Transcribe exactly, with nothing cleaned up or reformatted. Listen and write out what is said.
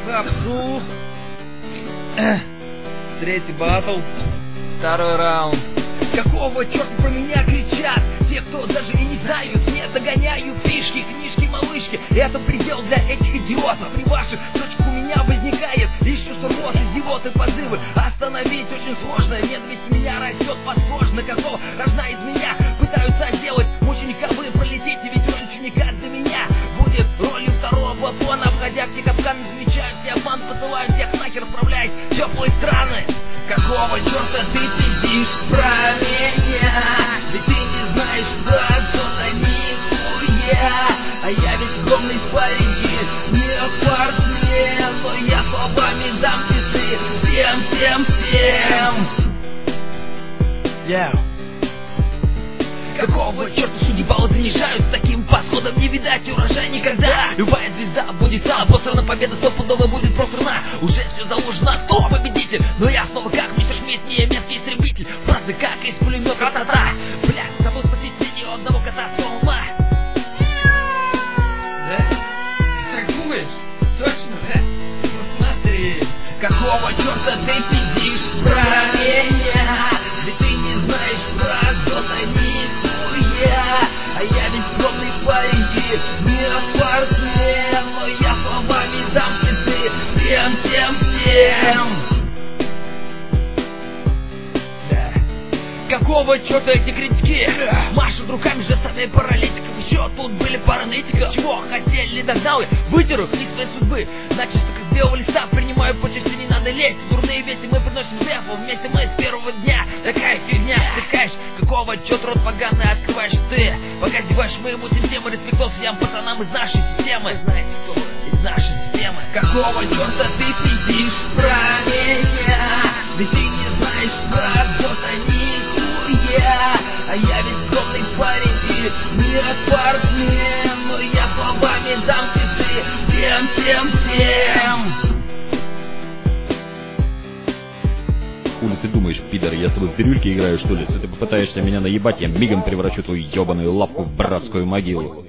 Хапсу. Третий батл. Второй раунд. Какого черта про меня кричат? Те, кто даже и не знают, не догоняют фишки, книжки, малышки. Это предел для этих идиотов. При ваших точках у меня возникает из чувства рвоты, зевоты, позывы. Остановить очень сложно. Ненависть меня растет подкожно. Какого рожна из меня пытаются сделать мученика, вы пролетите, ведь роль ученика для меня будет ролью второго плана. Обходя все капканы, замечаю все обман, посылаю всех нахер, отправляюсь в теплые страны. Какого черта ты пиздишь про меня? Ведь ты не знаешь про кто-то нихуя. А я ведь огромный парень и не спортсмен, но я словами дам пизды всем, всем, всем. Yeah. Какого черта судьбалы занижают? С таким подходом не видать урожая никогда. Любая звезда будет обосрана, победа стопудово будет просрана. Уже все заложено, кто победитель? Но я снова как мистер Шмидт, немецкий истребитель. Фразы как из пулемета, та-та-та. Бля, забыл спросить ни одного кота с ума. Да? Так думаешь? Точно, да? Ну смотри. Какого черта ты пиздишь про меня? Ведь ты не знаешь про кто-то нихуя. А я ведь скромный парень и не спортсмен, но я словами дам пизды всем, всем, всем. Да. Какого черта эти критики машут руками жестами паралитиков? Еще тут были пара нытиков. Чего хотели, догнал я, вытер их из своей судьбы. Значит, как с белого листа принимаю почести, не надо лезть. Дурные вести мы приносим зефу, вместе мы с первого дня. Такая фигня, стыкаешь, какого черта рот поганый открываешь ты? Пока зеваешь моему систему, респектов всем пацанам из нашей системы. Знаете кто? Из нашей системы. Какого черта ты пиздишь про меня? Ведь ты не знаешь про кто-то нихуя. А я ведь скромный парень и не спортсмен, но я словами дам пизды всем, всем, всем. Хули ты думаешь, пидор, я с тобой в бирюльке играю, что ли? Если ты попытаешься меня наебать, я мигом превращу твою ебаную лапку в братскую могилу.